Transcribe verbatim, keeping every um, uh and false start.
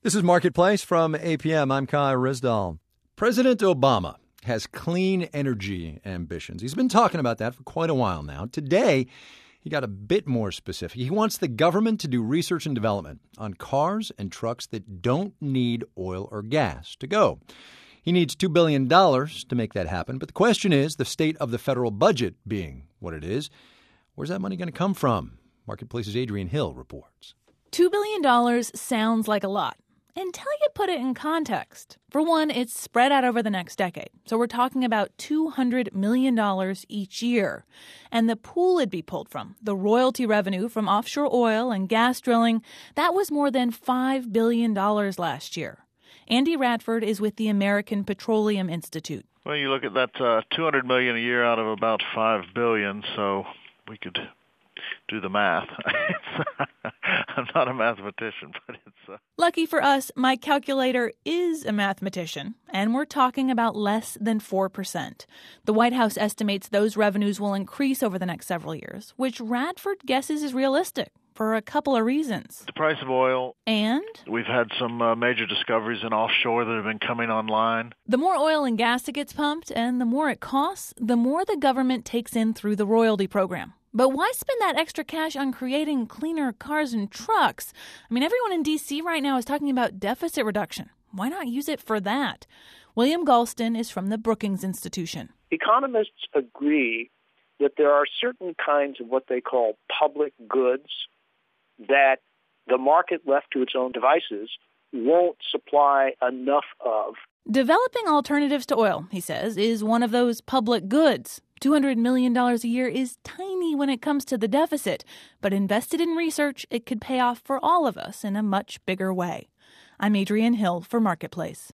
This is Marketplace from A P M. I'm Kai Rizdal. President Obama has clean energy ambitions. He's been talking about that for quite a while now. Today, he got a bit more specific. He wants the government to do research and development on cars and trucks that don't need oil or gas to go. He needs two billion dollars to make that happen. But the question is, the state of the federal budget being what it is, where's that money going to come from? Marketplace's Adrienne Hill reports. two billion dollars sounds like a lot until you put it in context. For one, it's spread out over the next decade. So we're talking about two hundred million dollars each year. And the pool it'd be pulled from, the royalty revenue from offshore oil and gas drilling, that was more than five billion dollars last year. Andy Radford is with the American Petroleum Institute. Well, you look at that uh, two hundred million dollars a year out of about five billion dollars, so we could do the math. I'm not a mathematician, but it's... Uh... Lucky for us, my calculator is a mathematician, and we're talking about less than four percent. The White House estimates those revenues will increase over the next several years, which Radford guesses is realistic for a couple of reasons. The price of oil. And? We've had some uh, major discoveries in offshore that have been coming online. The more oil and gas that gets pumped and the more it costs, the more the government takes in through the royalty program. But why spend that extra cash on creating cleaner cars and trucks? I mean, everyone in D C right now is talking about deficit reduction. Why not use it for that? William Galston is from the Brookings Institution. Economists agree that there are certain kinds of what they call public goods that the market left to its own devices won't supply enough of. Developing alternatives to oil, he says, is one of those public goods. two hundred million dollars a year is tiny when it comes to the deficit, but invested in research, it could pay off for all of us in a much bigger way. I'm Adrienne Hill for Marketplace.